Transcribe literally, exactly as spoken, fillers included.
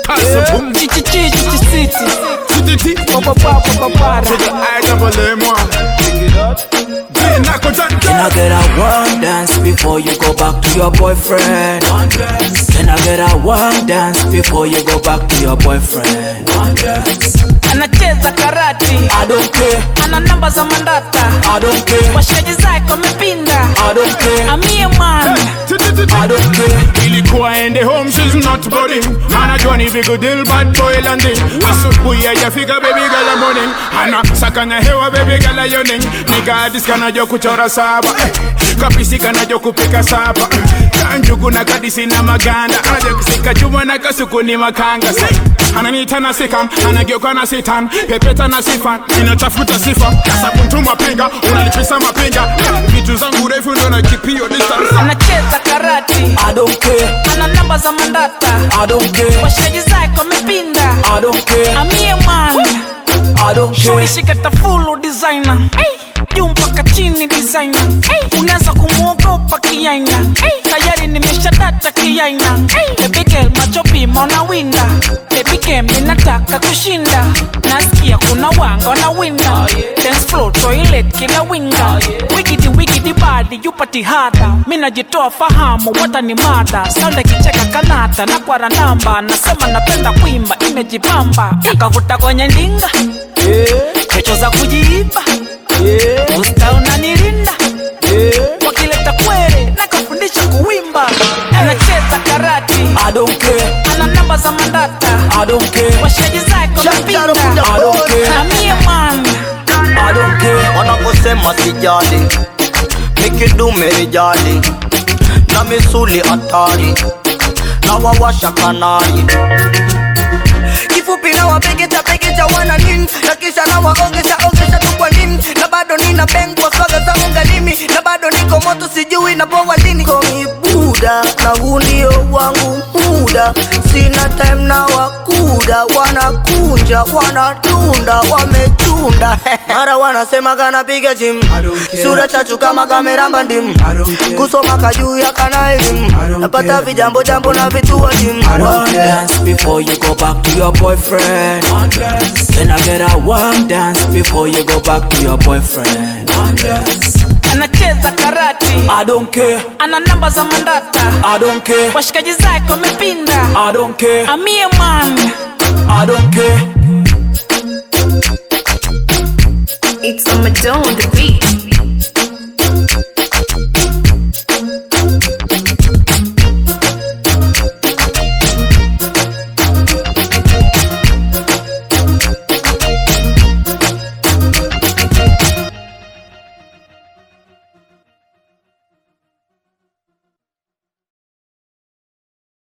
Tassa boom. Chichi chichi chichi city. City Papa papa papa. to the I double M one. Can I get a one dance before you go back to your boyfriend? One dance. Can I get a one dance before you go back to your boyfriend? One dance. Anacheza karate, I don't care, ana namba za mandata, I don't care, washaji zake wamepinda, I don't care, amie man, I don't care. Ilikuwa ende home, she's not boarding. Anajua ni big deal, bad boy landing. Asubuhi yajafika, baby girl a morning. Ana sakanya hewa, baby girl a yawning. Nigga adis kanajua kuchora saba, kapisi kanajua kupika saba. Kanjugu na kadisi na maganda, aja kusika chuma na kasuku ni makanga. Ananita na sikam, anageuka na sitan, pepeta na sifan, inatafuta sifa. Kasa kuntu mapinga, unalipisa mapinga. Vitu zangu refu ndo na kipio distance. anacheza karate, I don't care, ana namba za mandata, I don't care, washaji zake wamepinda, I don't care, amie man, I don't care. shulishika tafulu designer, juu mpaka chini designer, unaweza kumuogopa kiaina, tayari nimesha data kiaina, baby girl macho pima unawinda, baby game ninataka kushinda, nasikia kuna wanga wanawinda, dance floor toilet kila winga, wigidi wigidi body yupati hada, mina jitoa fahamu wata ni mada, sound kicheka kanata na kwa namba, nasema napenda kuimba imejipamba, akavuta kwenye ndinga, kecho za kujiiba, yeah. Usta unanirinda, yeah. Wakileta kwere nakafundisha kuwimba, anacheza karate, I don't care, ana namba za mandata, I don't care, washaji zake wamepinda, I don't care, amie man, I don't care. Wanaposema sijali, mikidume rijali, na misuli hatari, na wawasha kanari. Kifupi na wapeketa peketa wana nini, na kisha na waongesha ongesha tu kwa nini, na bado nina bengwa swaga za ungalimi, na bado niko moto sijui na powa lini. Komi buda na hundio wangu muda, sina time na wakuda, wanakunja wanatunda wamechunda. Mara wanasema kana piga gym, sura chachu kama kamera bandim, kusoma kajuu ya kana elimu, napata vijambo jambo na vitu wa gym. One dance before you go back to your boyfriend. One dance. Can I get a one dance before you go back to your boyfriend? One dance. anacheza karate, I don't care, ana namba za mandata, I don't care, washikaji zake wamepinda, I don't care, amie man, I don't care. It's on my on the beat.